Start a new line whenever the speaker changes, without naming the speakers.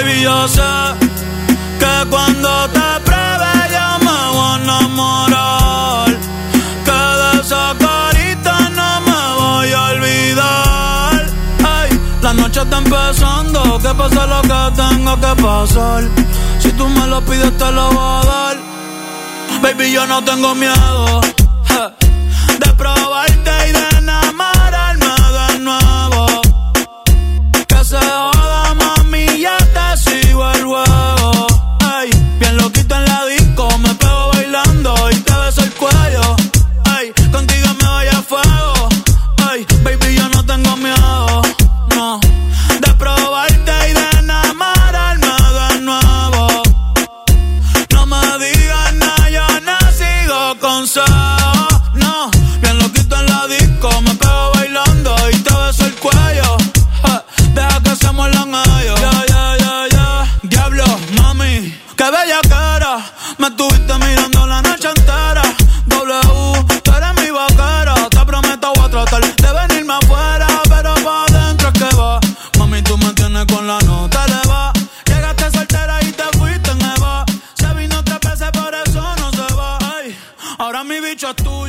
Baby, yo sé que cuando te pruebe yo me voy a enamorar, que de esa carita no me voy a olvidar. Ay, la noche está empezando, que pase lo que tenga que pasar. Si tú me lo pides te lo voy a dar. Baby, yo no tengo miedo de probarte y de enamorarme de nuevo. Que se joda, mami, ya te sigo el juego. Ay, bien loquito en la disco, me pego bailando y te beso el cuello. Ay, contigo me voy a fuego. Ay, baby, yo no tengo miedo, no, de probarte y de enamorarme de nuevo. No me digas nada, yo no sigo consejos, no. Bien loquito en la disco, me pego bailando y te beso el cuello. Deja que se muerdan ellos. Diablo, mami, qué bella cara. Me estuviste mirando la noche entera. W, tú eres mi vaquera. Te prometo voy a tratar de venirme afuera, pero pa' adentro es que va. Mami, tú me tienes con la nota eleva. Llegaste soltera y te fuiste en Eva. Se vino 3 veces, por eso no se va. Ay, ahora mi bicho es tuyo.